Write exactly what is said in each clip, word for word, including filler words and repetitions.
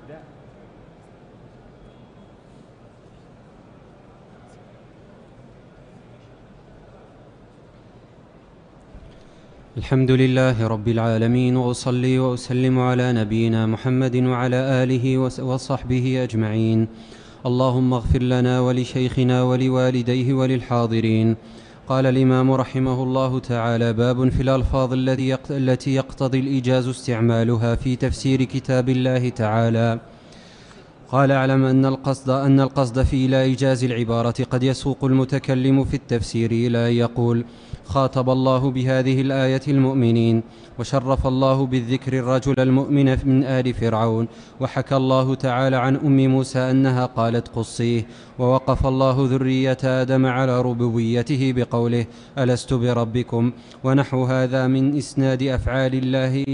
الحمد لله رب العالمين، وأصلي وأسلم على نبينا محمد وعلى آله وصحبه أجمعين. اللهم اغفر لنا ولشيخنا ولوالديه وللحاضرين. قال الإمام رحمه الله تعالى: باب في الألفاظ التي يقتضي الإيجاز استعمالها في تفسير كتاب الله تعالى. قال: اعلم أن القصد, أن القصد في إلى إيجاز العبارة قد يسوق المتكلم في التفسير إلى أن يقول: خاطب الله بهذه الآية المؤمنين، وشرف الله بالذكر الرجل المؤمن من آل فرعون، وحكى الله تعالى عن أم موسى أنها قالت قصيه، ووقف الله ذرية آدم على ربوبيته بقوله: ألست بربكم، ونحو هذا من إسناد أفعال الله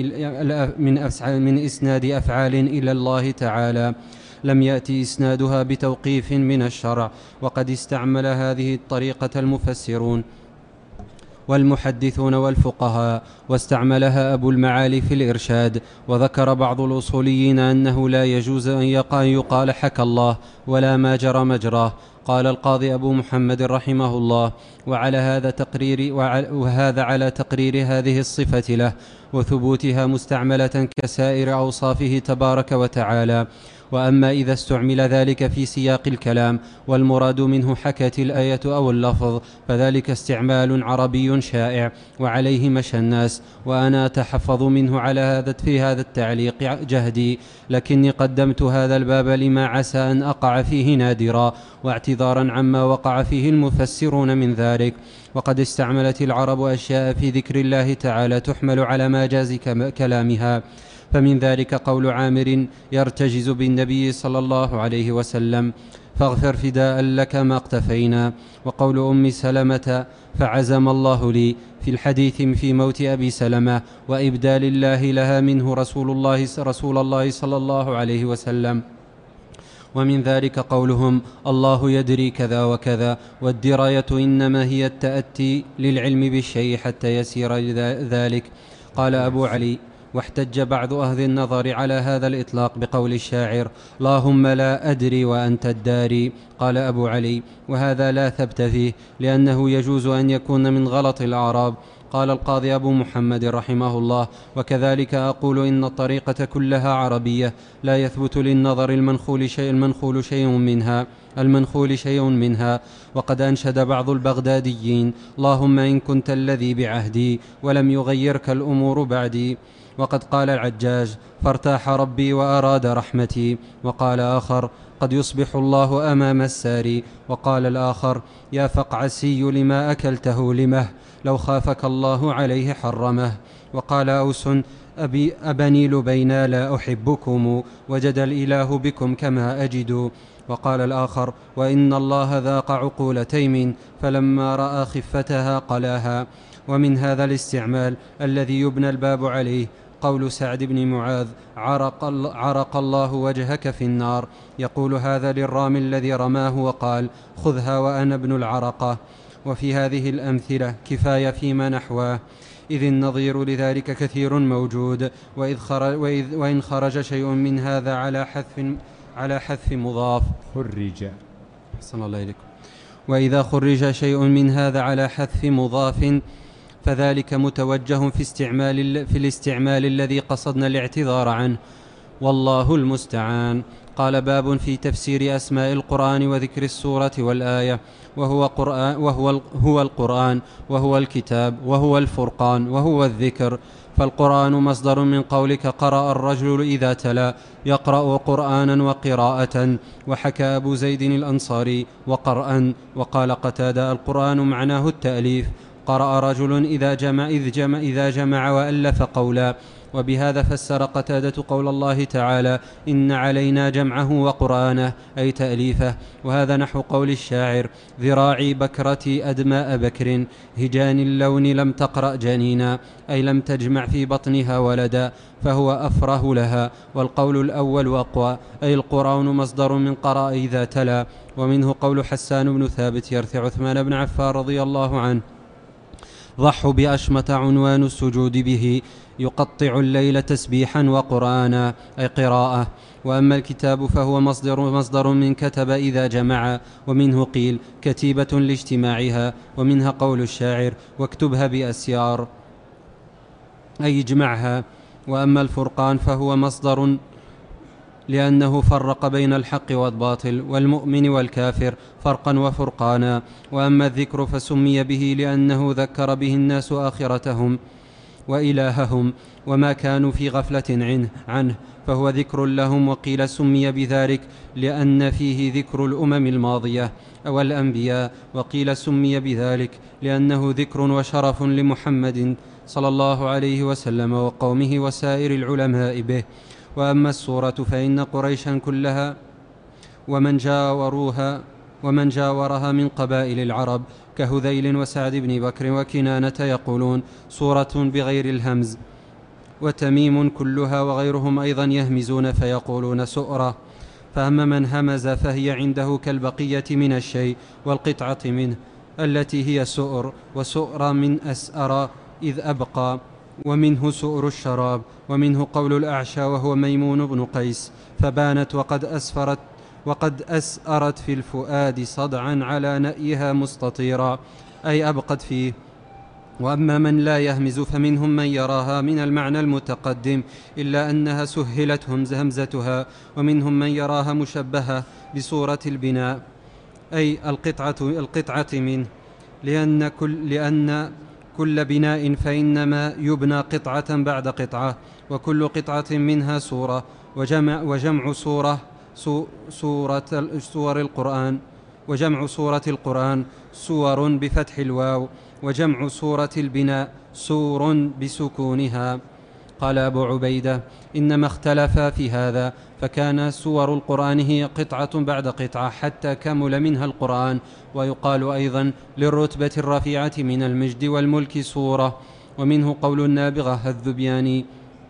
من إسناد أفعال إلى الله تعالى لم يأتي إسنادها بتوقيف من الشرع. وقد استعمل هذه الطريقة المفسرون والمحدثون والفقهاء، واستعملها أبو المعالي في الإرشاد. وذكر بعض الأصوليين أنه لا يجوز أن يقال حكى الله ولا ما جرى مجراه. قال القاضي أبو محمد رحمه الله: وعلى هذا تقرير وهذا على تقرير هذه الصفة له وثبوتها مستعملة كسائر أوصافه تبارك وتعالى. وأما إذا استعمل ذلك في سياق الكلام والمراد منه حكت الآية أو اللفظ، فذلك استعمال عربي شائع وعليه مشى الناس، وأنا أتحفظ منه على هذا في هذا التعليق جهدي، لكني قدمت هذا الباب لما عسى أن أقع فيه نادرا، واعتذارا عما وقع فيه المفسرون من ذلك. وقد استعملت العرب أشياء في ذكر الله تعالى تحمل على مجاز كلامها، فمن ذلك قول عامر يرتجز بالنبي صلى الله عليه وسلم: فاغفر فداء لك ما اقتفينا. وقول أم سلمة: فعزم الله لي، في الحديث في موت أبي سلمة وإبدال الله لها منه رسول الله, رسول الله صلى الله عليه وسلم. ومن ذلك قولهم: الله يدري كذا وكذا، والدراية إنما هي التأتي للعلم بالشيء حتى يسير ذلك. قال أبو علي: واحتج بعض أهل النظر على هذا الإطلاق بقول الشاعر: اللهم لا أدري وأنت الداري. قال أبو علي: وهذا لا ثبت فيه، لأنه يجوز أن يكون من غلط الأعراب. قال القاضي أبو محمد رحمه الله: وكذلك أقول إن الطريقة كلها عربية، لا يثبت للنظر المنخول شيء, المنخول شيء منها المنخول شيء منها. وقد أنشد بعض البغداديين: اللهم إن كنت الذي بعهدي ولم يغيرك الأمور بعدي. وقد قال العجاج: فارتاح ربي وأراد رحمتي. وقال آخر: قد يصبح الله أمام الساري. وقال الآخر: يا فقعسي لما أكلته لمه، لو خافك الله عليه حرمه. وقال أوس: أبي أبني لبينا لا أحبكم، وجد الإله بكم كما أجد. وقال الآخر: وإن الله ذاق عقول تيم، فلما رأى خفتها قلاها. ومن هذا الاستعمال الذي يبنى الباب عليه قول سعد بن معاذ: عرق, عرق الله وجهك في النار، يقول هذا للرامي الذي رماه وقال: خذها وأنا ابن العرقة. وفي هذه الأمثلة كفاية فيما نحوه، إذ النظير لذلك كثير موجود. وإذ خرج وإذ وإن خرج شيء من هذا على حذف على حذف مضاف خرج أحسن الله إليكم وإذا خرج شيء من هذا على حذف مضاف فذلك متوجه في استعمال في الاستعمال الذي قصدنا الاعتذار عنه، والله المستعان. قال: باب في تفسير أسماء القرآن وذكر السورة والآية. وهو, قرآن وهو هو القرآن، وهو الكتاب، وهو الفرقان، وهو الذكر. فالقرآن مصدر من قولك قرأ الرجل إذا تلا، يقرأ قرآنا وقراءة. وحكى أبو زيد الأنصاري: وقرأا. وقال قتادة: القرآن معناه التأليف، قرأ رجل إذا جمع, إذ جمع, إذا جمع وألف قولا. وبهذا فسر قتادة قول الله تعالى: إن علينا جمعه وقرآنه، أي تأليفه. وهذا نحو قول الشاعر: ذراعي بكرتي أدماء بكر، هجان اللون لم تقرأ جنينا، أي لم تجمع في بطنها ولدا، فهو أفره لها. والقول الأول أقوى، أي القرآن مصدر من قرأ إذا تلا. ومنه قول حسان بن ثابت يرثي عثمان بن عفان رضي الله عنه: ضحوا بأشمت عنوان السجود به يقطع الليل تسبيحا وقرآنا أي قراءة. وأما الكتاب فهو مصدر, مصدر من كتب إذا جمع، ومنه قيل كتيبة لاجتماعها، ومنها قول الشاعر واكتبها بأسيار أي اجمعها. وأما الفرقان فهو مصدر لأنه فرق بين الحق والباطل والمؤمن والكافر فرقا وفرقانا. وأما الذكر فسمي به لأنه ذكر به الناس آخرتهم وإلههم وما كانوا في غفلة عنه، فهو ذكر لهم. وقيل سمي بذلك لأن فيه ذكر الأمم الماضية أو الأنبياء، وقيل سمي بذلك لأنه ذكر وشرف لمحمد صلى الله عليه وسلم وقومه وسائر العلماء به. وأما السورة فإن قريشا كلها ومن جاوروها ومن جاورها من قبائل العرب كهذيل وسعد بن بكر وكنانة يقولون سورة بغير الهمز، وتميم كلها وغيرهم أيضا يهمزون فيقولون سؤرة. فأما من همز فهي عنده كالبقية من الشيء والقطعة منه التي هي سؤر، وسؤر من أسأر إذ أبقى، ومنه سؤر الشراب. ومنه قول الأعشى وهو ميمون بن قيس فبانت وقد أسفرت وقد أسأرت في الفؤاد صدعا على نأيها مستطيرا أي أبقت فيه. وأما من لا يهمز فمنهم من يراها من المعنى المتقدم إلا أنها سهلت همزتها، ومنهم من يراها مشبهة بصورة البناء أي القطعة, القطعة منه، لأن كل, لأن كل بناء فإنما يبنى قطعة بعد قطعة، وكل قطعة منها سورة. وجمع, وجمع سورة سورة سور القرآن وجمع سورة القرآن سور بفتح الواو، وجمع سورة البناء سور بسكونها. قال أبو عبيدة إنما اختلف في هذا، فكان سور القرآن هي قطعة بعد قطعة حتى كمل منها القرآن. ويقال أيضا للرتبة الرفيعة من المجد والملك سورة. ومنه قول النابغة الذبياني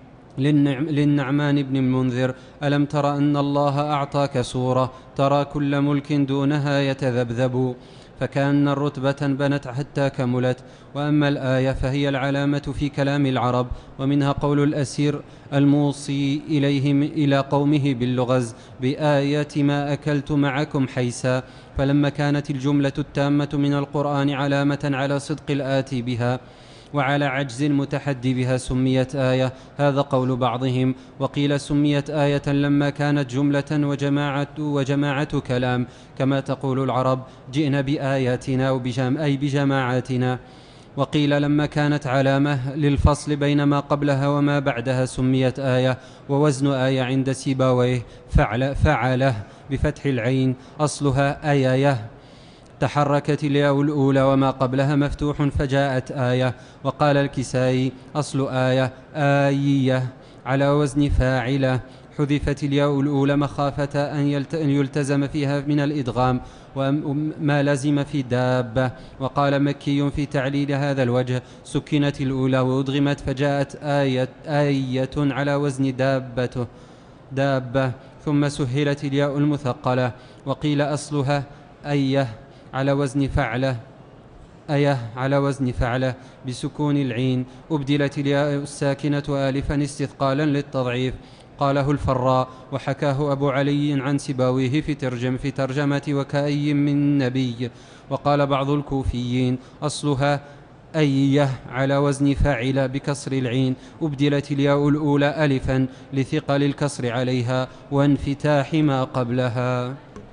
للنعمان بن المنذر ألم تر أن الله أعطاك سورة ترى كل ملك دونها يتذبذب، فكأن الرتبة بنت حتى كملت. وأما الآية فهي العلامة في كلام العرب، ومنها قول الأسير الموصي إليهم إلى قومه باللغز بآية ما أكلت معكم حيسا. فلما كانت الجملة التامة من القرآن علامة على صدق الآتي بها وعلى عجز المتحدي بها سميت آية، هذا قول بعضهم. وقيل سميت آية لما كانت جملة وجماعة, وجماعة كلام، كما تقول العرب جئنا بآياتنا وبجم أي بجماعاتنا. وقيل لما كانت علامة للفصل بين ما قبلها وما بعدها سميت آية. ووزن آية عند سيباويه فعل فعله بفتح العين أصلها آية، تحركت الياء الأولى وما قبلها مفتوح فجاءت آية. وقال الكسائي أصل آية آيية على وزن فاعلة، حذفت الياء الأولى مخافة أن يلتزم فيها من الإدغام وما لزم في دابة. وقال مكي في تعليل هذا الوجه سكنت الأولى وأدغمت فجاءت آية, آية على وزن دابته دابة ثم سهلت الياء المثقلة. وقيل أصلها أيه على وزن فعلة أيه على وزن فعلة بسكون العين، أبدلت الياء الساكنة آلفا استثقالا للتضعيف. قاله الفراء وحكاه أبو علي عن سباويه في ترجم في ترجمة وكأي من نبي. وقال بعض الكوفيين أصلها أيه على وزن فاعل بكسر العين، أبدلت الياء الأولى ألفا لثقل الكسر عليها وانفتاح ما قبلها.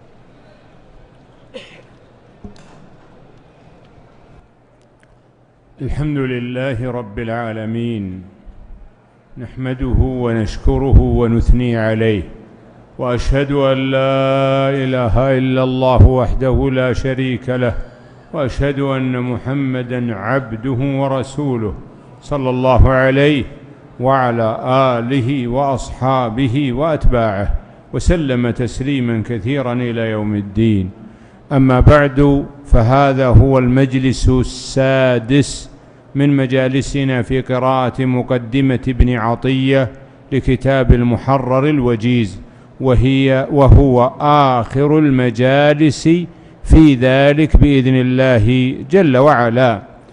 الحمد لله رب العالمين، نحمده ونشكره ونثني عليه، وأشهد أن لا إله إلا الله وحده لا شريك له، وأشهد أن محمدًا عبده ورسوله صلى الله عليه وعلى آله وأصحابه وأتباعه وسلم تسليمًا كثيرًا إلى يوم الدين. أما بعد، فهذا هو المجلس السادس من مجالسنا في قراءة مقدمة ابن عطية لكتاب المحرر الوجيز، وهي وهو آخر المجالس في ذلك بإذن الله جل وعلا.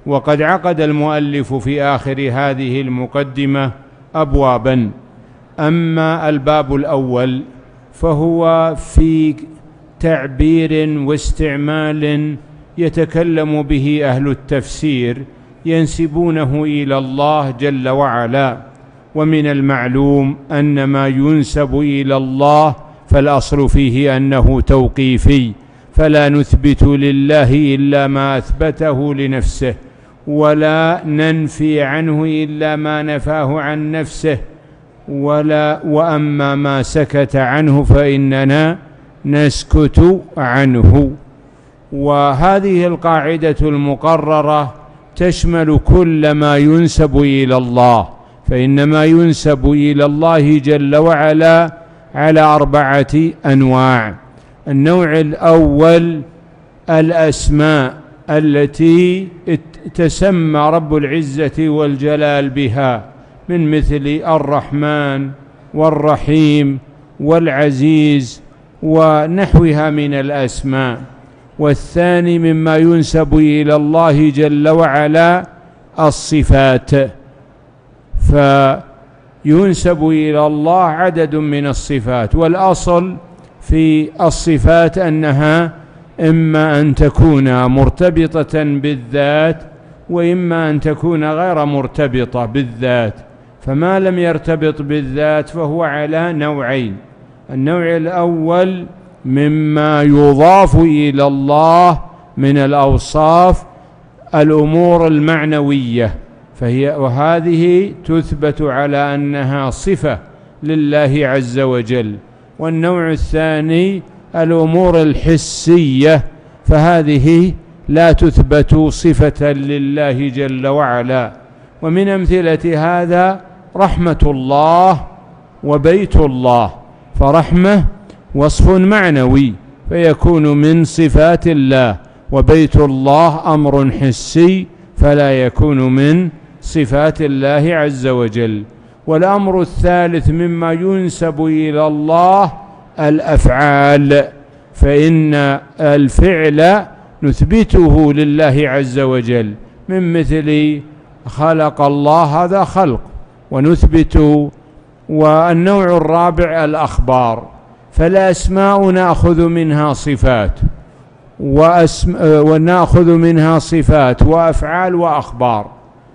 وقد عقد المؤلف في آخر هذه المقدمة أبوابا. أما الباب الأول فهو في تعبير واستعمال يتكلم به أهل التفسير ينسبونه إلى الله جل وعلا، ومن المعلوم أن ما ينسب إلى الله فالأصل فيه أنه توقيفي، فلا نثبت لله إلا ما أثبته لنفسه، ولا ننفي عنه إلا ما نفاه عن نفسه، ولا وأما ما سكت عنه فإننا نسكت عنه. وهذه القاعدة المقررة تشمل كل ما ينسب إلى الله، فإن ما ينسب إلى الله جل وعلا على أربعة أنواع. النوع الأول الأسماء التي تسمى رب العزة والجلال بها، من مثل الرحمن والرحيم والعزيز ونحوها من الأسماء. والثاني مما ينسب إلى الله جل وعلا الصفات، فينسب إلى الله عدد من الصفات، والأصل في الصفات أنها إما أن تكون مرتبطة بالذات وإما أن تكون غير مرتبطة بالذات، فما لم يرتبط بالذات فهو على نوعين. النوع الأول مما يضاف إلى الله من الأوصاف الأمور المعنوية، فهي وهذه تثبت على أنها صفة لله عز وجل. والنوع الثاني الأمور الحسية، فهذه لا تثبت صفة لله جل وعلا. ومن أمثلة هذا رحمة الله وبيت الله، فرحمة وصف معنوي فيكون من صفات الله، وبيت الله أمر حسي فلا يكون من صفات الله عز وجل. والأمر الثالث مما ينسب إلى الله الأفعال، فإن الفعل نثبته لله عز وجل، من مثل خلق الله، هذا خلق ونثبت. والنوع الرابع الأخبار، فالأسماء نأخذ منها صفات وأسم... ونأخذ منها صفات وأفعال وأخبار،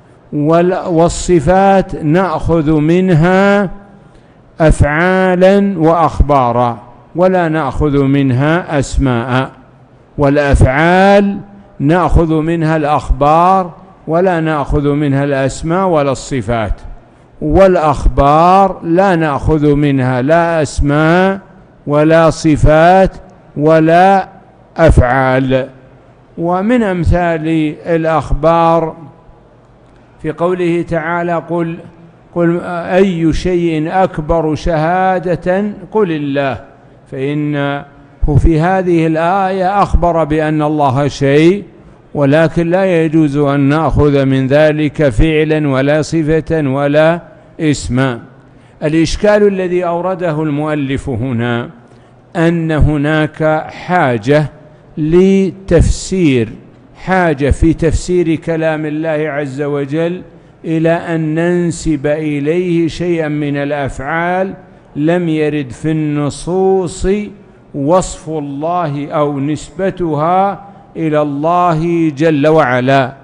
والصفات نأخذ منها أفعالا وأخبارا ولا نأخذ منها أسماء، والأفعال نأخذ منها الأخبار ولا نأخذ منها الأسماء ولا الصفات، والأخبار لا نأخذ منها لا أسماء ولا صفات ولا أفعال. ومن أمثال الأخبار في قوله تعالى قل, قل أي شيء أكبر شهادة قل الله، فإنه في هذه الآية أخبر بأن الله شيء، ولكن لا يجوز أن نأخذ من ذلك فعلا ولا صفة ولا اسما. الإشكال الذي أورده المؤلف هنا أن هناك حاجة لتفسير حاجة في تفسير كلام الله عز وجل إلى أن ننسب إليه شيئا من الأفعال لم يرد في النصوص وصف الله أو نسبتها إلى الله جل وعلا.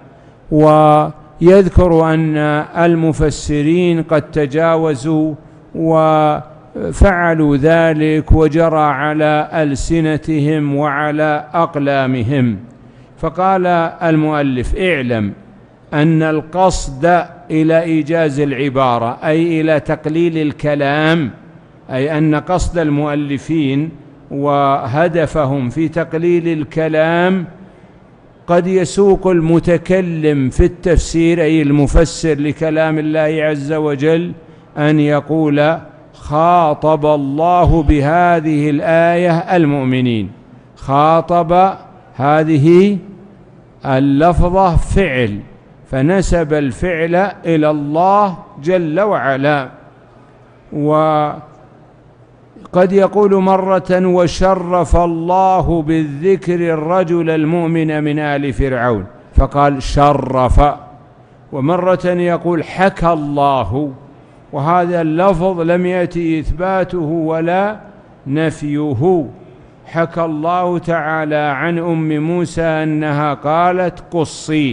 ويذكر أن المفسرين قد تجاوزوا وفعلوا ذلك وجرى على ألسنتهم وعلى أقلامهم. فقال المؤلف اعلم أن القصد إلى إيجاز العبارة أي إلى تقليل الكلام، أي أن قصد المؤلفين وهدفهم في تقليل الكلام قد يسوق المتكلم في التفسير أي المفسر لكلام الله عز وجل أن يقول خاطب الله بهذه الآية المؤمنين، خاطب هذه اللفظة فعل فنسب الفعل إلى الله جل وعلا. وقد يقول مرة وشرف الله بالذكر الرجل المؤمن من آل فرعون، فقال شرف. ومرة يقول حكى الله، وهذا اللفظ لم يأتي إثباته ولا نفيه. حكى الله تعالى عن أم موسى أنها قالت قصيه.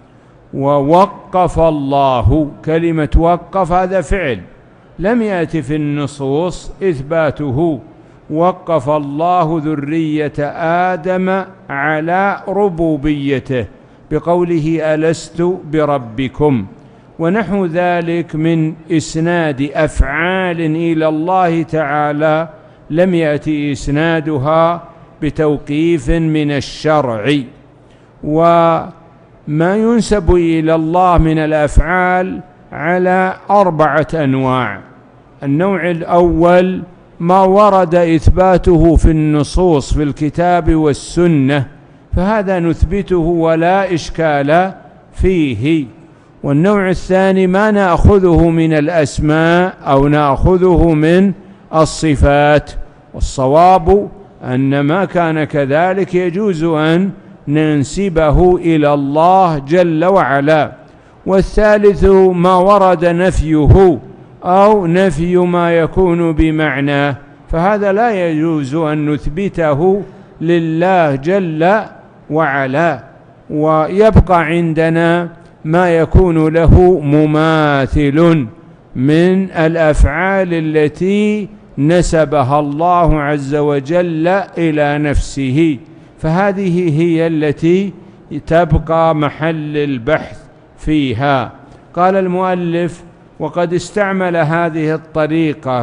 ووقف الله، كلمة وقف هذا فعل لم يأتي في النصوص إثباته. وقف الله ذرية آدم على ربوبيته بقوله ألست بربكم، ونحو ذلك من إسناد أفعال إلى الله تعالى لم يأتي إسنادها بتوقيف من الشرع. وما ينسب إلى الله من الأفعال على أربعة أنواع. النوع الأول ما ورد إثباته في النصوص في الكتاب والسنة، فهذا نثبته ولا إشكال فيه. والنوع الثاني ما نأخذه من الأسماء أو نأخذه من الصفات، والصواب أن ما كان كذلك يجوز أن ننسبه إلى الله جل وعلا. والثالث ما ورد نفيه أو نفي ما يكون بمعنى، فهذا لا يجوز أن نثبته لله جل وعلا. ويبقى عندنا ما يكون له مماثل من الأفعال التي نسبها الله عز وجل إلى نفسه، فهذه هي التي تبقى محل البحث فيها. قال المؤلف: وقد استعمل هذه الطريقة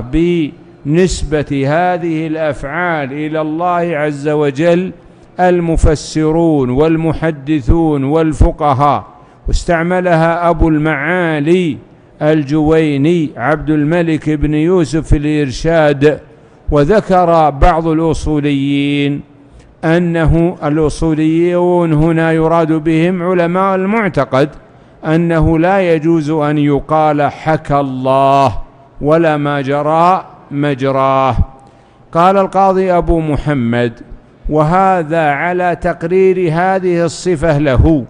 بنسبة هذه الأفعال إلى الله عز وجل المفسرون والمحدثون والفقهاء، واستعملها أبو المعالي الجويني عبد الملك بن يوسف في الإرشاد. وذكر بعض الأصوليين أنه الأصوليون هنا يراد بهم علماء المعتقد أنه لا يجوز أن يقال حكى الله ولا ما جرى مجراه. قال القاضي أبو محمد: وهذا على تقرير هذه الصفة له.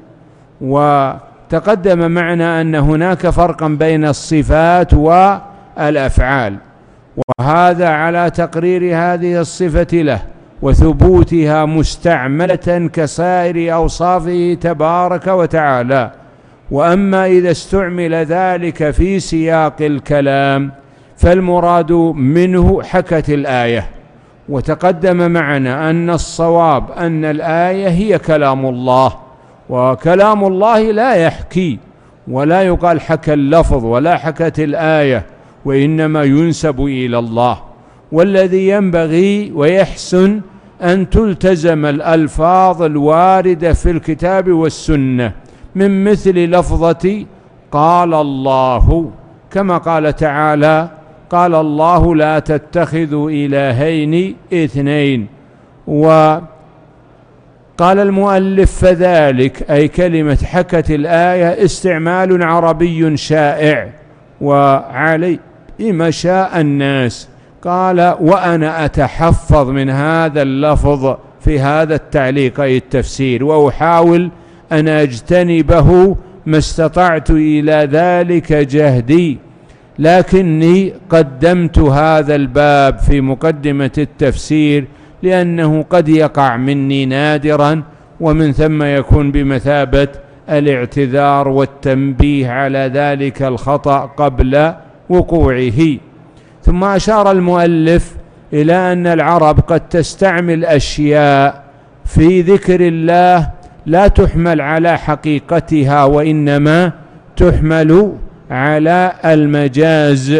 وتقدم معنا أن هناك فرقا بين الصفات والأفعال، وهذا على تقرير هذه الصفة له وثبوتها مستعملة كسائر أوصافه تبارك وتعالى. وأما إذا استعمل ذلك في سياق الكلام فالمراد منه حكت الآية. وتقدم معنا أن الصواب أن الآية هي كلام الله، وكلام الله لا يحكي، ولا يقال حكى اللفظ ولا حكت الآية، وإنما ينسب إلى الله. والذي ينبغي ويحسن أن تلتزم الألفاظ الواردة في الكتاب والسنة، من مثل لفظة قال الله، كما قال تعالى: قال الله لا تتخذوا إلهين اثنين. وقال المؤلف: فذلك أي كلمة حكت الآية استعمال عربي شائع وعليه مشاء الناس. قال: وأنا أتحفظ من هذا اللفظ في هذا التعليق أي التفسير، وأحاول أن أجتنبه ما استطعت إلى ذلك جهدي، لكني قدمت هذا الباب في مقدمة التفسير لأنه قد يقع مني نادرا، ومن ثم يكون بمثابة الاعتذار والتنبيه على ذلك الخطأ قبل وقوعه. ثم أشار المؤلف إلى أن العرب قد تستعمل أشياء في ذكر الله لا تحمل على حقيقتها، وإنما تحمل على المجاز.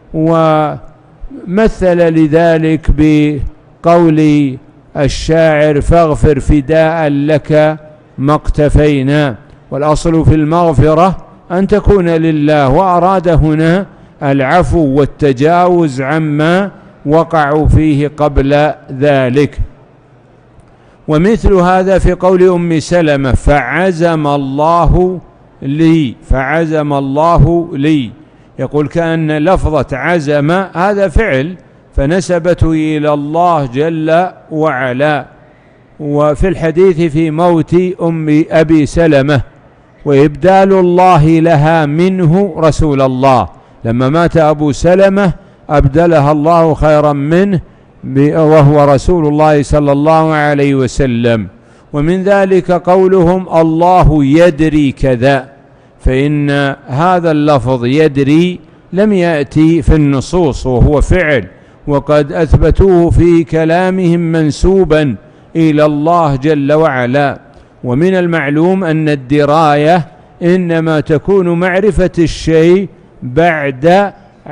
ومثل لذلك بقول الشاعر: فاغفر فداء لك ما اقتفينا. والأصل في المغفرة أن تكون لله، وأراد هنا العفو والتجاوز عما وقعوا فيه قبل ذلك. ومثل هذا في قول أم سلمة: فعزم الله لي، فعزم الله لي، يقول كأن لفظة عزم هذا فعل فنسبته إلى الله جل وعلا. وفي الحديث في موت أم أبي سلمة وإبدال الله لها منه رسول الله، لما مات أبو سلمة أبدلها الله خيرا منه وهو رسول الله صلى الله عليه وسلم. ومن ذلك قولهم الله يدري كذا، فإن هذا اللفظ يدري لم يأتي في النصوص وهو فعل، وقد أثبتوه في كلامهم منسوبا إلى الله جل وعلا. ومن المعلوم أن الدراية إنما تكون معرفة الشيء بعد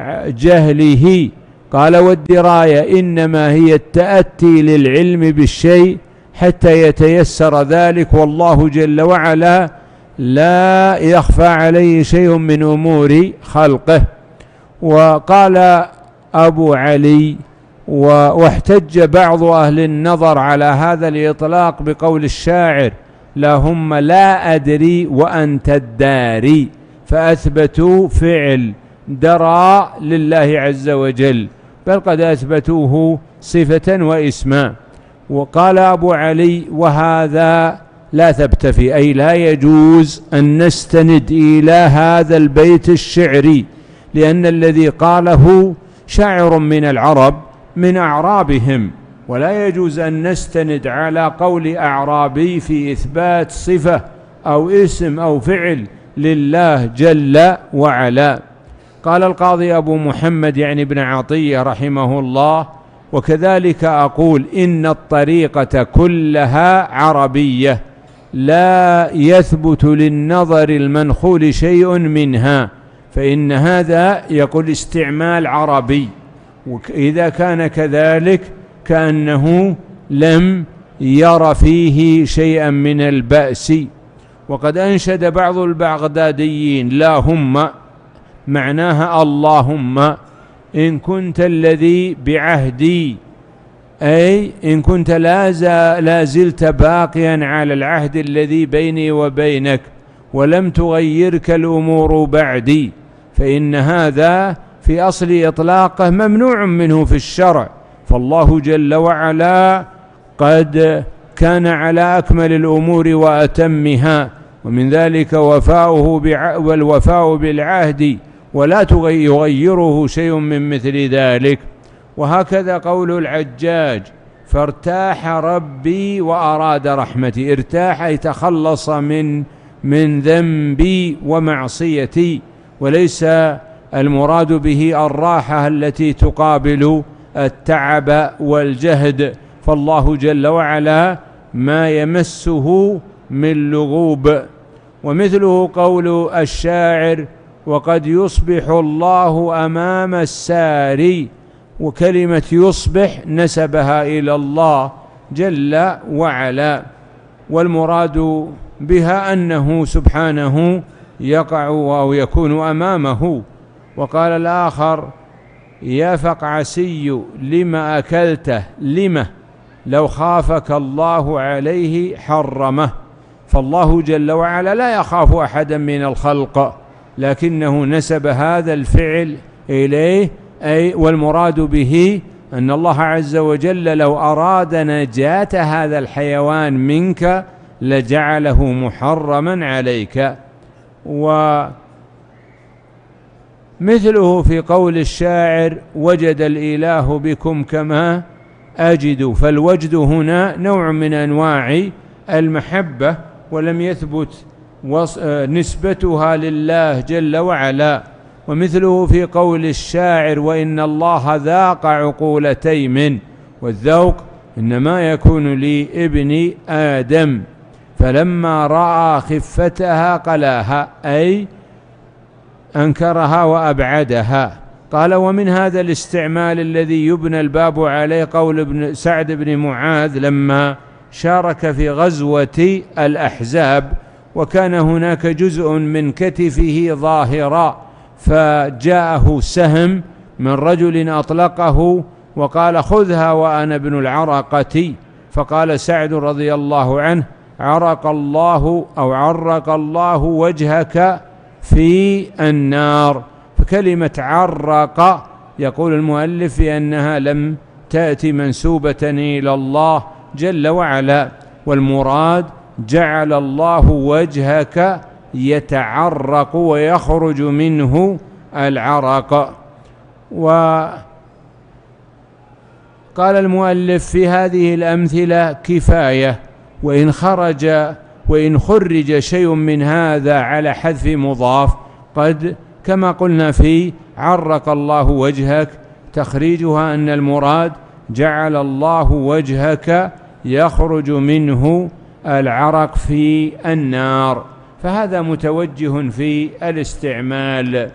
جهله. قال والدراية إنما هي التأتي للعلم بالشيء حتى يتيسر ذلك، والله جل وعلا لا يخفى عليه شيء من أمور خلقه. وقال أبو علي واحتج بعض أهل النظر على هذا الإطلاق بقول الشاعر لهم لا أدري وأنت الداري، فأثبتوا فعل درى لله عز وجل، بل قد أثبتوه صفة واسما. وقال أبو علي وهذا لا ثبت فيه، أي لا يجوز أن نستند إلى هذا البيت الشعري، لأن الذي قاله شاعر من العرب من أعرابهم، ولا يجوز أن نستند على قول أعرابي في إثبات صفة أو اسم أو فعل لله جل وعلا. قال القاضي أبو محمد يعني ابن عطية رحمه الله وكذلك أقول إن الطريقة كلها عربية لا يثبت للنظر المنخول شيء منها، فإن هذا يقول استعمال عربي، وإذا كان كذلك كأنه لم ير فيه شيئا من البأس. وقد أنشد بعض البغداديين لا هم معناها اللهم إن كنت الذي بعهدي، أي إن كنت لا زلت باقيا على العهد الذي بيني وبينك ولم تغيرك الأمور بعدي، فإن هذا في أصل إطلاقه ممنوع منه في الشرع، فالله جل وعلا قد كان على أكمل الأمور وأتمها، ومن ذلك وفاؤه والوفاء بالعهد ولا يغيره شيء من مثل ذلك. وهكذا قول العجاج فارتاح ربي وأراد رحمتي، ارتاح أي تخلص من من ذنبي ومعصيتي، وليس المراد به الراحة التي تقابل التعب والجهد، فالله جل وعلا ما يمسه من لغوب. ومثله قول الشاعر وقد يصبح الله أمام الساري، وكلمة يصبح نسبها إلى الله جل وعلا، والمراد بها أنه سبحانه يقع أو يكون أمامه. وقال الآخر يا فقعسي لما أكلته لما لو خافك الله عليه حرمه، فالله جل وعلا لا يخاف أحدا من الخلق، لكنه نسب هذا الفعل إليه، أي والمراد به أن الله عز وجل لو أراد نجاة هذا الحيوان منك لجعله محرما عليك. ومثله في قول الشاعر وجد الإله بكم كما أجد، فالوجد هنا نوع من أنواع المحبة، ولم يثبت نسبتها لله جل وعلا. ومثله في قول الشاعر وإن الله ذاق عقول تيم، والذوق إنما يكون لابن آدم، فلما رأى خفتها قلاها، أي أنكرها وأبعدها. قال ومن هذا الاستعمال الذي يبنى الباب عليه قول ابن سعد بن معاذ لما شارك في غزوة الأحزاب، وكان هناك جزء من كتفه ظاهرا، فجاءه سهم من رجل أطلقه وقال خذها وأنا ابن العرقة، فقال سعد رضي الله عنه عرق الله أو عرق الله وجهك في النار. فكلمة عرق يقول المؤلف بأنها لم تأتي منسوبة إلى الله، جل وعلا. والمراد جعل الله وجهك يتعرق ويخرج منه العرق. وقال المؤلف في هذه الأمثلة كفاية، وإن خرج وإن خرج شيء من هذا على حذف مضاف قد كما قلنا في عرق الله وجهك تخريجها أن المراد جعل الله وجهك يخرج منه العرق في النار، فهذا متوجه في الاستعمال.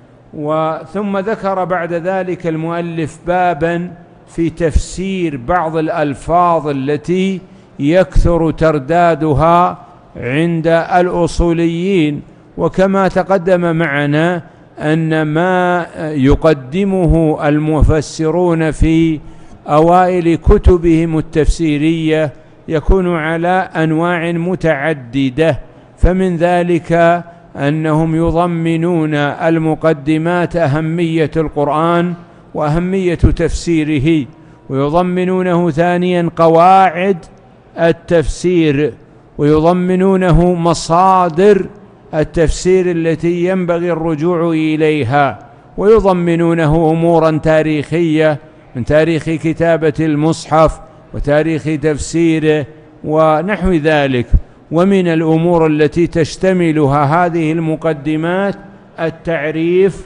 وثم ذكر بعد ذلك المؤلف بابا في تفسير بعض الألفاظ التي يكثر تردادها عند الأصوليين. وكما تقدم معنا أن ما يقدمه المفسرون في أوائل كتبهم التفسيرية يكون على أنواع متعددة، فمن ذلك أنهم يضمنون المقدمات أهمية القرآن وأهمية تفسيره، ويضمنونه ثانيا قواعد التفسير، ويضمنونه مصادر التفسير التي ينبغي الرجوع إليها، ويضمنونه أمورا تاريخية من تاريخ كتابة المصحف وتاريخ تفسيره ونحو ذلك. ومن الأمور التي تشتملها هذه المقدمات التعريف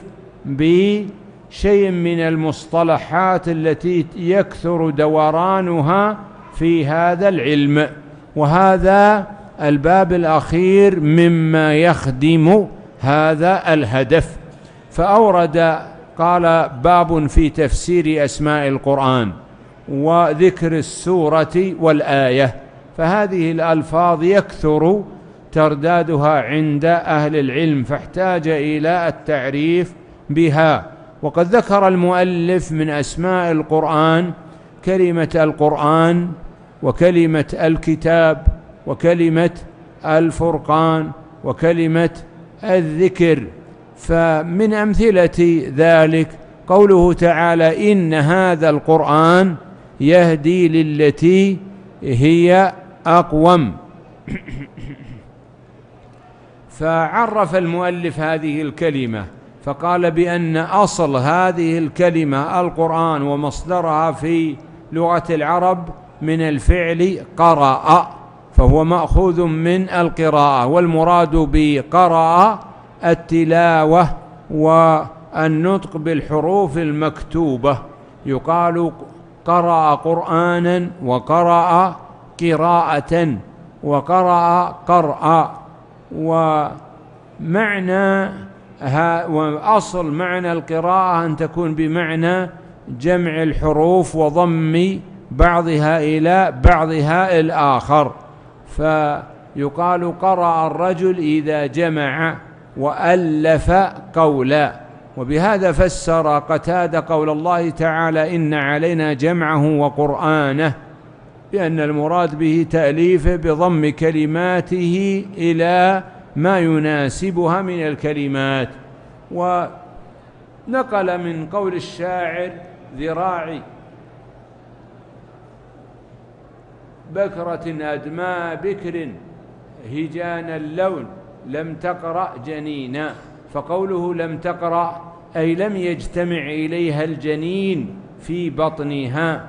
بشيء من المصطلحات التي يكثر دورانها في هذا العلم، وهذا الباب الأخير مما يخدم هذا الهدف. فأورد قال باب في تفسير أسماء القرآن وذكر السورة والآية، فهذه الألفاظ يكثر تردادها عند أهل العلم فاحتاج إلى التعريف بها. وقد ذكر المؤلف من أسماء القرآن كلمة القرآن وكلمة الكتاب وكلمة الفرقان وكلمة الذكر. فمن أمثلة ذلك قوله تعالى إن هذا القرآن يهدي للتي هي أقوم. فعرف المؤلف هذه الكلمة فقال بأن أصل هذه الكلمة القرآن ومصدرها في لغة العرب من الفعل قرأ، فهو مأخوذ من القراءة، والمراد بقرأ التلاوة والنطق بالحروف المكتوبة. يقال قرأ قرآنا وقرأ قراءة وقرأ قرأ. ومعنى وأصل معنى القراءة أن تكون بمعنى جمع الحروف وضم بعضها إلى بعضها الآخر، فيقال قرأ الرجل إذا جمع وألف قولا. وبهذا فسر قتادة قول الله تعالى إن علينا جمعه وقرآنه بأن المراد به تأليفه بضم كلماته إلى ما يناسبها من الكلمات. ونقل من قول الشاعر ذراعي بكرة أدماء بكر هجان اللون لم تقرأ جنينا، فقوله لم تقرأ أي لم يجتمع إليها الجنين في بطنها،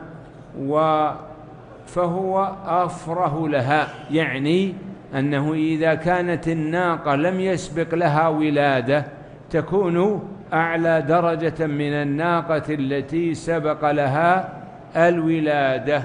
فهو أفره لها، يعني أنه إذا كانت الناقة لم يسبق لها ولادة تكون أعلى درجة من الناقة التي سبق لها الولادة.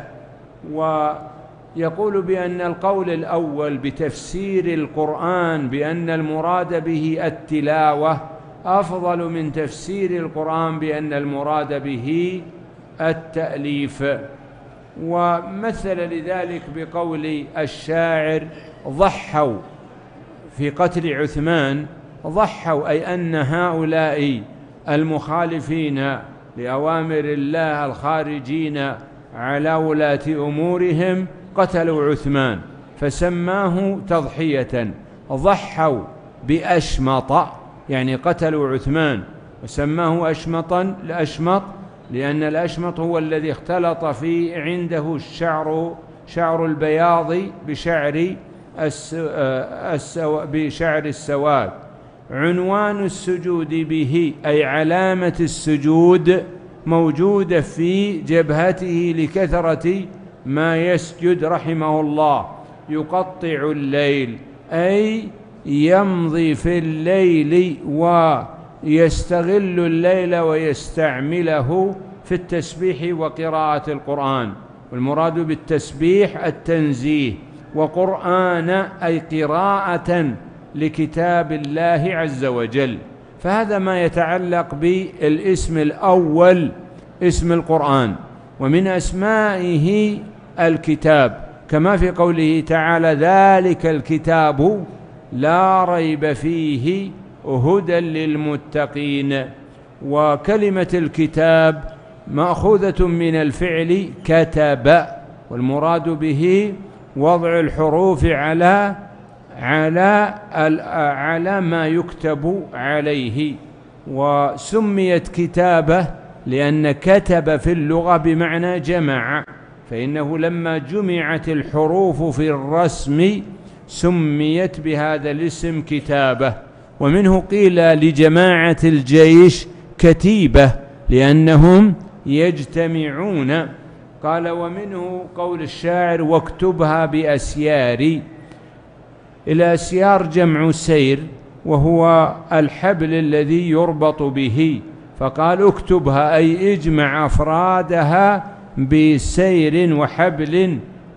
ويقول بأن القول الأول بتفسير القرآن بأن المراد به التلاوة أفضل من تفسير القرآن بأن المراد به التأليف. ومثل لذلك بقول الشاعر ضحوا في قتل عثمان، ضحوا أي أن هؤلاء المخالفين لأوامر الله الخارجين على ولاة أمورهم قتلوا عثمان، فسماه تضحية. ضحوا بأشمط يعني قتلوا عثمان وسماه أشمطا لأشمط لأن الأشمط هو الذي اختلط فيه عنده الشعر شعر البياض بشعر السو... بشعر السواد. عنوان السجود به أي علامة السجود موجودة في جبهته لكثرة ما يسجد رحمه الله. يقطع الليل أي يمضي في الليل ويستغل الليل ويستعمله في التسبيح وقراءة القرآن. والمراد بالتسبيح التنزيه، وقرآن أي قراءة لكتاب الله عز وجل. فهذا ما يتعلق بالاسم الأول اسم القرآن. ومن أسمائه الكتاب، كما في قوله تعالى ذلك الكتاب لا ريب فيه هدى للمتقين. وكلمة الكتاب مأخوذة من الفعل كتب، والمراد به وضع الحروف على على على ما يكتب عليه. وسميت كتابة لأن كتب في اللغة بمعنى جمع، فإنه لما جمعت الحروف في الرسم سميت بهذا الاسم كتابة. ومنه قيل لجماعة الجيش كتيبة لأنهم يجتمعون. قال ومنه قول الشاعر واكتبها بأسيار. الأسيار جمع سير، وهو الحبل الذي يربط به، فقال اكتبها أي اجمع أفرادها بسير وحبل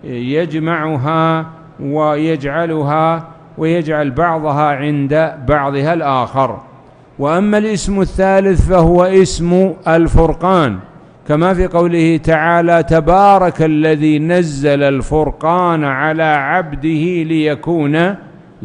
يجمعها ويجعلها ويجعل بعضها عند بعضها الآخر. وأما الاسم الثالث فهو اسم الفرقان، كما في قوله تعالى تبارك الذي نزل الفرقان على عبده ليكون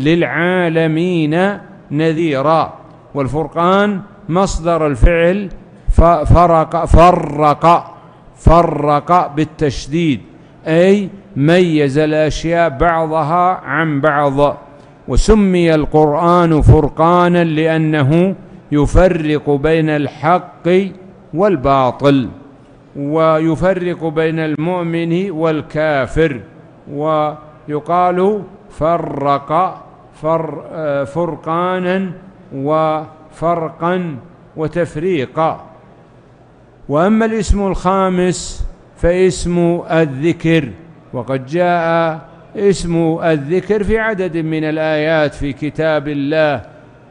للعالمين نذيرا. والفرقان مصدر الفعل فرق فرق فرق بالتشديد، أي ميز الأشياء بعضها عن بعض. وسمي القرآن فرقانا لأنه يفرق بين الحق والباطل، ويفرق بين المؤمن والكافر. ويقال فرق فر فرقانا وفرقا وتفريقا. وأما الاسم الخامس فاسم الذكر، وقد جاء اسم الذكر في عدد من الآيات في كتاب الله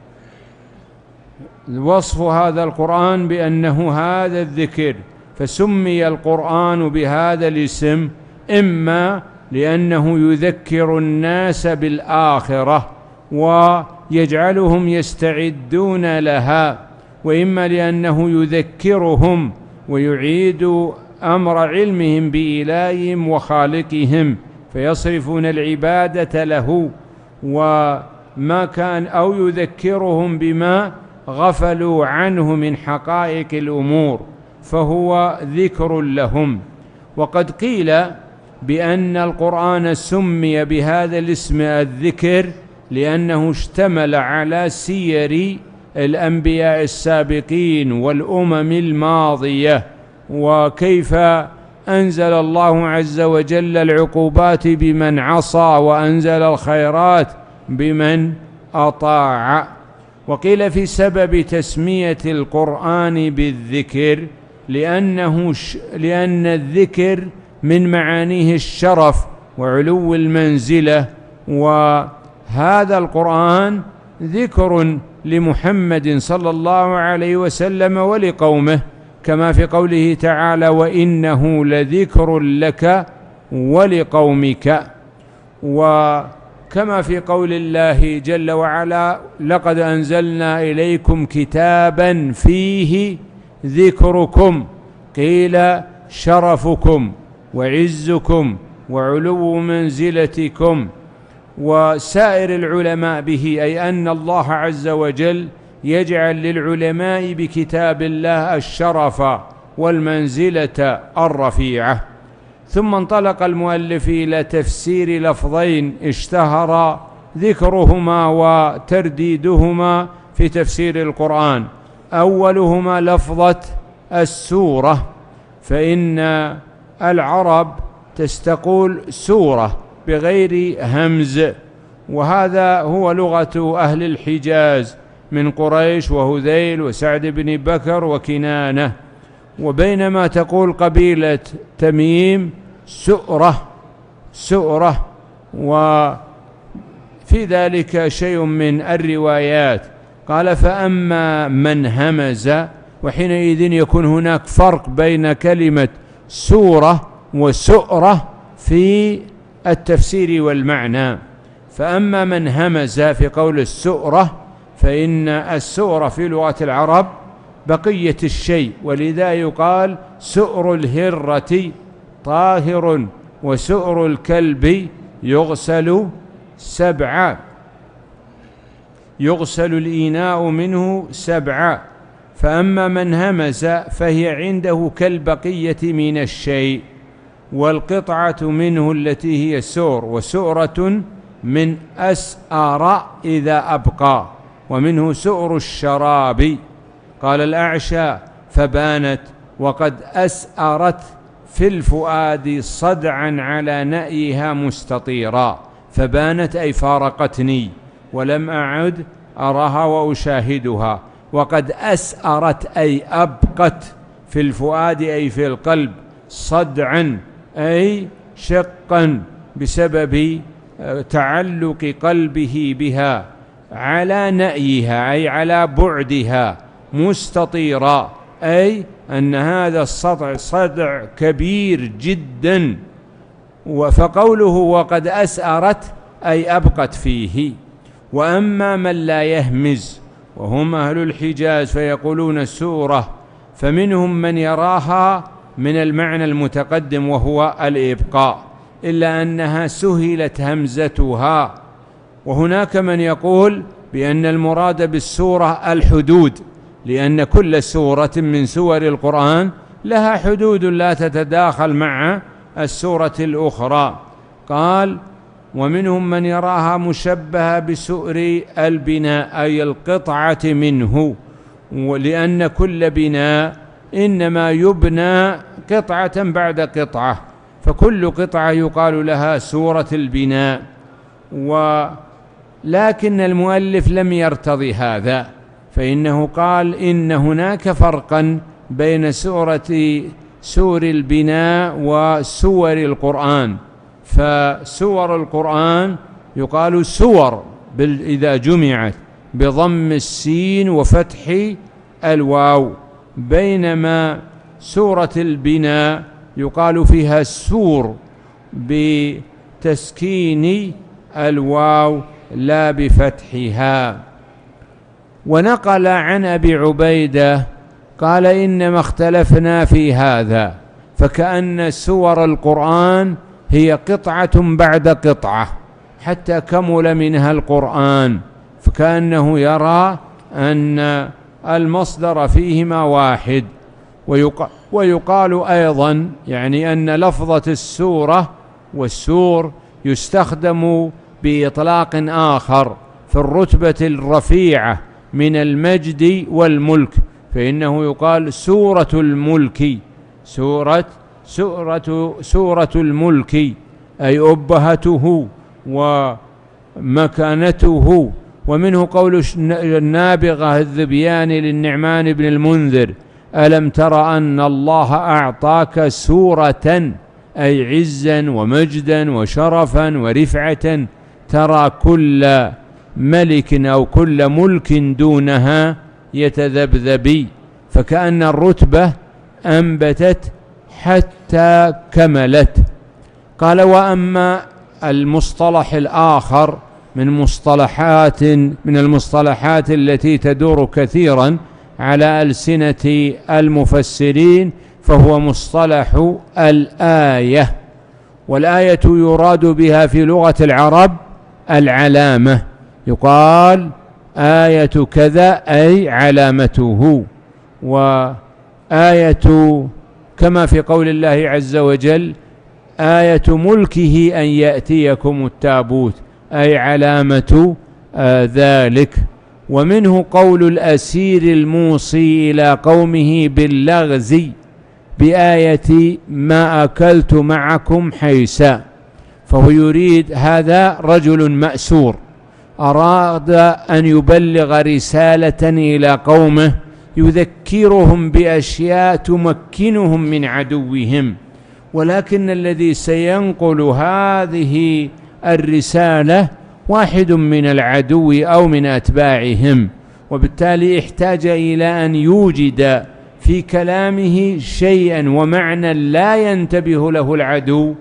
وصف هذا القرآن بأنه هذا الذكر. فسمي القرآن بهذا الاسم إما لأنه يذكر الناس بالآخرة ويجعلهم يستعدون لها، وإما لأنه يذكرهم ويعيد أمر علمهم بإلههم وخالقهم فيصرفون العبادة له، وما كان أو يذكرهم بما غفلوا عنه من حقائق الأمور فهو ذكر لهم. وقد قيل بأن القرآن سمي بهذا الاسم الذكر لأنه اشتمل على سير الأنبياء السابقين والأمم الماضية، وكيف أنزل الله عز وجل العقوبات بمن عصى وأنزل الخيرات بمن أطاع. وقيل في سبب تسمية القرآن بالذكر لأنه ش... لأن الذكر من معانيه الشرف وعلو المنزلة، وهذا القرآن ذكر لمحمد صلى الله عليه وسلم ولقومه، كما في قوله تعالى وإنه لذكر لك ولقومك. وكما في قول الله جل وعلا لقد أنزلنا إليكم كتابا فيه ذكركم، قيل شرفكم وعزكم وعلو منزلتكم. وسائر العلماء به أي أن الله عز وجل يجعل للعلماء بكتاب الله الشرف والمنزلة الرفيعة. ثم انطلق المؤلف إلى تفسير لفظين اشتهر ذكرهما وترديدهما في تفسير القرآن. أولهما لفظة السورة، فإن العرب تستقول سورة بغير همز، وهذا هو لغة أهل الحجاز من قريش وهذيل وسعد بن بكر وكنانة. وبينما تقول قبيلة تميم سؤرة سؤرة، وفي ذلك شيء من الروايات. قال فأما من همز، وحينئذ يكون هناك فرق بين كلمة سورة وسؤرة في التفسير والمعنى. فأما من همز في قول السؤرة، فإن السؤرة في لغة العرب بقية الشيء، ولذا يقال سؤر الهرة طاهر وسؤر الكلب يغسل سبعا، يغسل الإناء منه سبعا. فأما من همز فهي عنده كالبقية من الشيء، والقطعة منه التي هي سؤر، وسؤرة من أسأر إذا أبقى، ومنه سؤر الشراب. قال الأعشى فبانت وقد أسأرت في الفؤاد صدعا على نأيها مستطيرا. فبانت أي فارقتني ولم أعد أراها وأشاهدها، وقد أسأرت أي أبقت في الفؤاد أي في القلب، صدعا أي شقا بسبب تعلق قلبه بها، على نأيها أي على بعدها، مستطيرا أي أن هذا الصدع صدع كبير جدا. فقوله وقد أسأرت أي أبقت فيه. وأما من لا يهمز وهم أهل الحجاز فيقولون سورة، فمنهم من يراها من المعنى المتقدم وهو الإبقاء، إلا أنها سهلت همزتها. وهناك من يقول بأن المراد بالسورة الحدود، لأن كل سورة من سور القرآن لها حدود لا تتداخل مع السورة الأخرى. قال ومنهم من يراها مشبهة بسؤر البناء أي القطعة منه، لأن كل بناء إنما يبنى قطعة بعد قطعة، فكل قطعة يقال لها سورة البناء. ولكن المؤلف لم يرتضي هذا، فإنه قال إن هناك فرقا بين سورة سور البناء وسور القرآن. فسور القرآن يقال سور إذا جمعت بضم السين وفتح الواو، بينما سورة البناء يقال فيها السور بتسكين الواو لا بفتحها. ونقل عن أبي عبيدة قال إنما اختلفنا في هذا، فكأن سور القرآن هي قطعة بعد قطعة حتى كمل منها القرآن، فكأنه يرى أن المصدر فيهما واحد. ويقال أيضا يعني أن لفظة السورة والسور يستخدم بإطلاق آخر في الرتبة الرفيعة من المجد والملك، فإنه يقال سورة الملك، سورة سورة سورة الملك أي أبهته ومكانته. ومنه قول النابغة الذبياني للنعمان بن المنذر ألم تر أن الله أعطاك سورة أي عزا ومجدا وشرفا ورفعة، ترى كل ملك أو كل ملك دونها يتذبذب، فكأن الرتبة أنبتت حتى كملت. قال وأما المصطلح الآخر من مصطلحات من المصطلحات التي تدور كثيرا على ألسنة المفسرين، فهو مصطلح الآية. والآية يراد بها في لغة العرب العلامة، يقال آية كذا أي علامته. وآية كما في قول الله عز وجل آية ملكه أن يأتيكم التابوت أي علامة آه ذلك. ومنه قول الأسير الموصي إلى قومه باللغز بآية ما أكلت معكم حيسا. فهو يريد، هذا رجل مأسور أراد أن يبلغ رسالة إلى قومه يذكرهم بأشياء تمكنهم من عدوهم، ولكن الذي سينقل هذه الرسالة واحد من العدو أو من أتباعهم، وبالتالي احتاج إلى أن يوجد في كلامه شيئا ومعنى لا ينتبه له العدو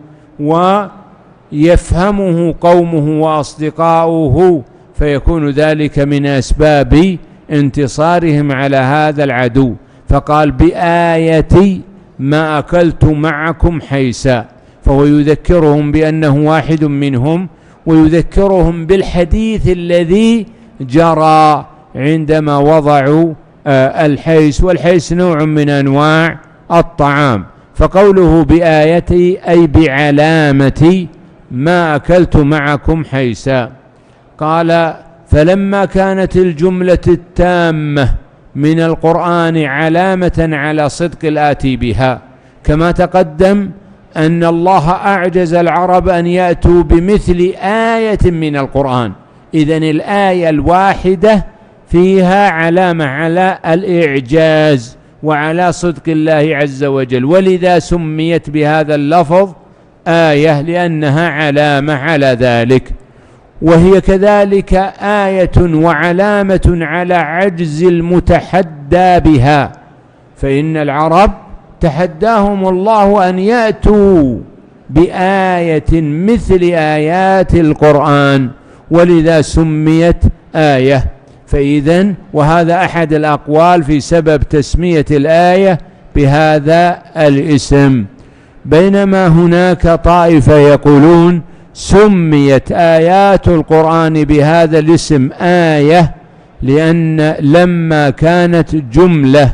ويفهمه قومه وأصدقاؤه، فيكون ذلك من أسباب انتصارهم على هذا العدو. فقال بآية ما أكلت معكم حيسا، فهو يذكرهم بأنه واحد منهم، ويذكرهم بالحديث الذي جرى عندما وضعوا الحيس، والحيس نوع من أنواع الطعام. فقوله بآية أي بعلامة ما أكلت معكم حيسا. قال فلما كانت الجملة التامة من القرآن علامة على صدق الآتي بها، كما تقدم أن الله أعجز العرب أن يأتوا بمثل آية من القرآن، إذن الآية الواحدة فيها علامة على الإعجاز وعلى صدق الله عز وجل، ولذا سميت بهذا اللفظ آية لأنها علامة على ذلك. وهي كذلك آية وعلامة على عجز المتحدى بها، فإن العرب تحداهم الله أن يأتوا بآية مثل آيات القرآن، ولذا سميت آية. فإذن وهذا أحد الأقوال في سبب تسمية الآية بهذا الاسم. بينما هناك طائفة يقولون سميت آيات القرآن بهذا الاسم آية لأن لما كانت جملة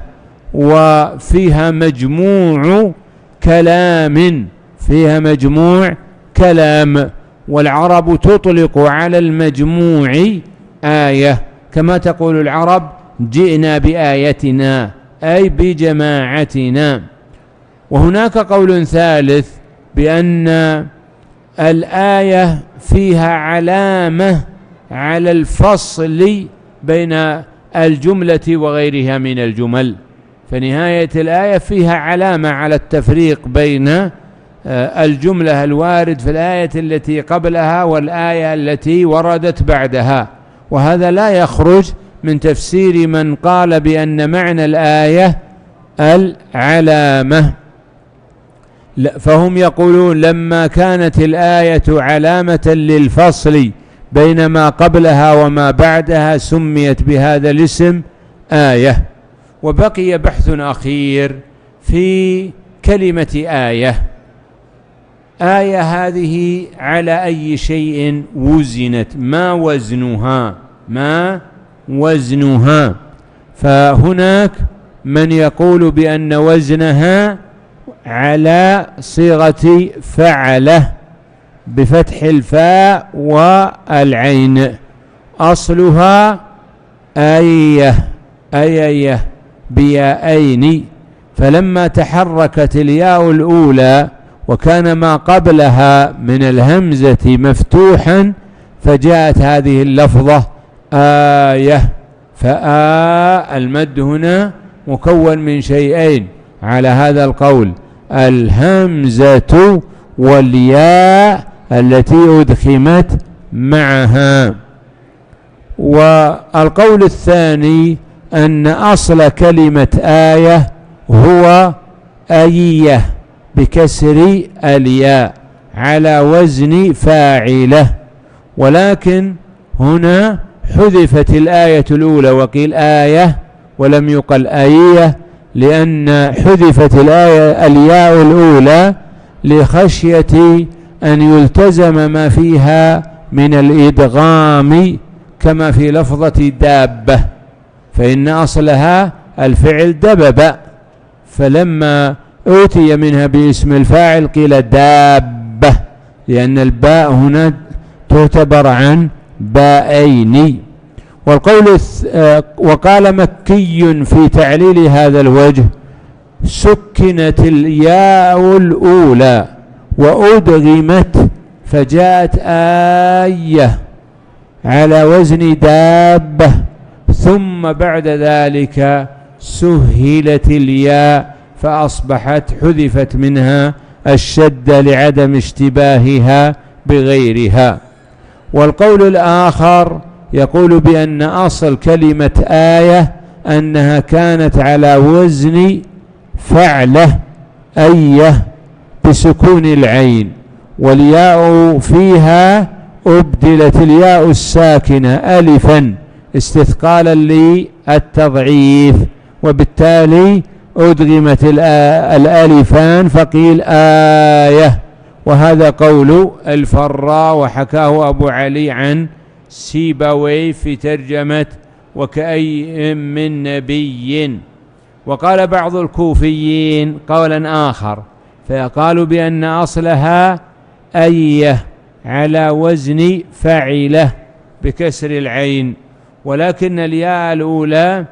وفيها مجموع كلام فيها مجموع كلام والعرب تطلق على المجموع آية، كما تقول العرب جئنا بآيتنا أي بجماعتنا. وهناك قول ثالث بأن الآية فيها علامة على الفصل بين الجملة وغيرها من الجمل، فنهاية الآية فيها علامة على التفريق بين الجملة الوارد في الآية التي قبلها والآية التي وردت بعدها. وهذا لا يخرج من تفسير من قال بأن معنى الآية العلامة، فهم يقولون لما كانت الآية علامة للفصل بين ما قبلها وما بعدها سميت بهذا الاسم آية. وبقي بحث أخير في كلمة آية. آية هذه على أي شيء وزنت؟ ما وزنها؟ ما وزنها؟ فهناك من يقول بأن وزنها على صيغة فعله بفتح الفاء والعين، أصلها آية أيية بيائين، فلما تحركت الياء الأولى وكان ما قبلها من الهمزة مفتوحا فجاءت هذه اللفظة آية. فآ المد هنا مكون من شيئين على هذا القول، الهمزة والياء التي أدخمت معها. والقول الثاني أن أصل كلمة آية هو أية بكسر الياء على وزن فاعلة، ولكن هنا حذفت الآية الأولى وقيل آية ولم يقل آية، لأن حذفت الآية الياء الأولى لخشية أن يلتزم ما فيها من الإدغام كما في لفظة دابة، فإن أصلها الفعل دبب، فلما أوتي منها باسم الفاعل قيل دابة، لأن الباء هنا تعتبر عن باءين. والقول وقال مكي في تعليل هذا الوجه سكنت الياء الأولى وأدغمت فجاءت آية على وزن دابة، ثم بعد ذلك سهلت الياء فأصبحت حذفت منها الشدة لعدم اشتباهها بغيرها. والقول الآخر يقول بأن أصل كلمة آية أنها كانت على وزن فعلة أية بسكون العين، والياء فيها أبدلت الياء الساكنة ألفا استثقالا للتضعيف، وبالتالي أدغمت الألفان فقيل آية. وهذا قول الفراء، وحكاه أبو علي عن سيبويه في ترجمة وكأي من نبي. وقال بعض الكوفيين قولا آخر فقالوا بأن أصلها أية على وزن فعلة بكسر العين، ولكن الياء الأولى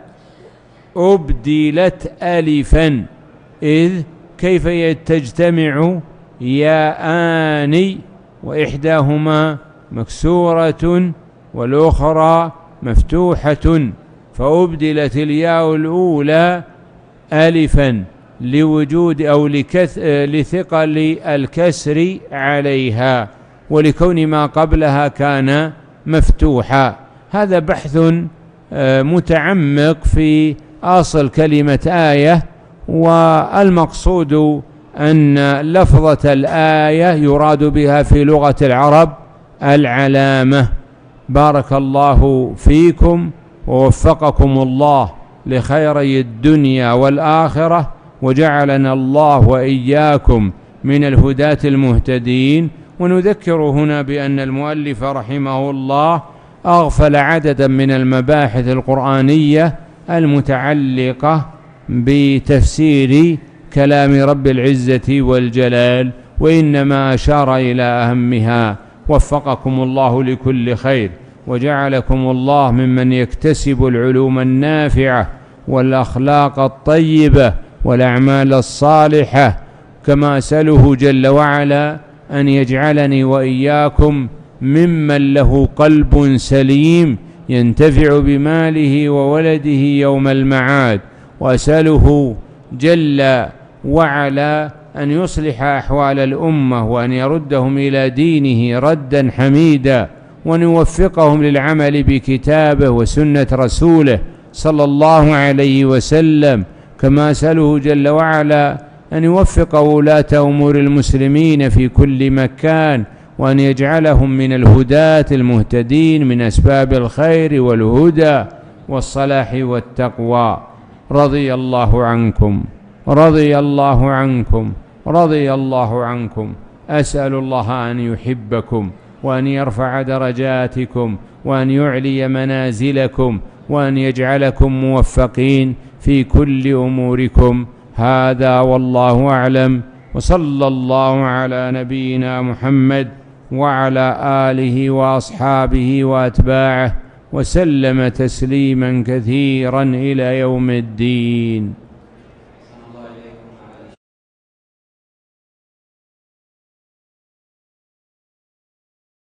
أبدلت ألفا، إذ كيف تجتمع ياءان وإحداهما مكسورة والأخرى مفتوحة، فأبدلت الياء الأولى ألفا لوجود أو لكث لثقل الكسر عليها ولكون ما قبلها كان مفتوحا. هذا بحث متعمق في أصل كلمة آية، والمقصود أن لفظة الآية يراد بها في لغة العرب العلامة. بارك الله فيكم ووفقكم الله لخيري الدنيا والآخرة، وجعلنا الله وإياكم من الهداة المهتدين. ونذكر هنا بأن المؤلف رحمه الله أغفل عددا من المباحث القرآنية المتعلقة بتفسير كلام رب العزة والجلال، وإنما أشار إلى أهمها. وفقكم الله لكل خير، وجعلكم الله ممن يكتسب العلوم النافعة والأخلاق الطيبة والأعمال الصالحة، كما أسأله جل وعلا أن يجعلني وإياكم ممن له قلب سليم ينتفع بماله وولده يوم المعاد. وأسأله جل وعلا أن يصلح أحوال الأمة، وأن يردهم إلى دينه ردا حميدا، وأن يوفقهم للعمل بكتابه وسنة رسوله صلى الله عليه وسلم. كما أسأله جل وعلا أن يوفق ولاة أمور المسلمين في كل مكان، وأن يجعلهم من الهداة المهتدين من أسباب الخير والهدى والصلاح والتقوى. رضي الله عنكم، رضي الله عنكم، رضي الله عنكم. أسأل الله أن يحبكم، وأن يرفع درجاتكم، وأن يعلي منازلكم، وأن يجعلكم موفقين في كل أموركم. هذا والله أعلم، وصلى الله على نبينا محمد وعلى آله وأصحابه وأتباعه وسلم تسليما كثيرا إلى يوم الدين.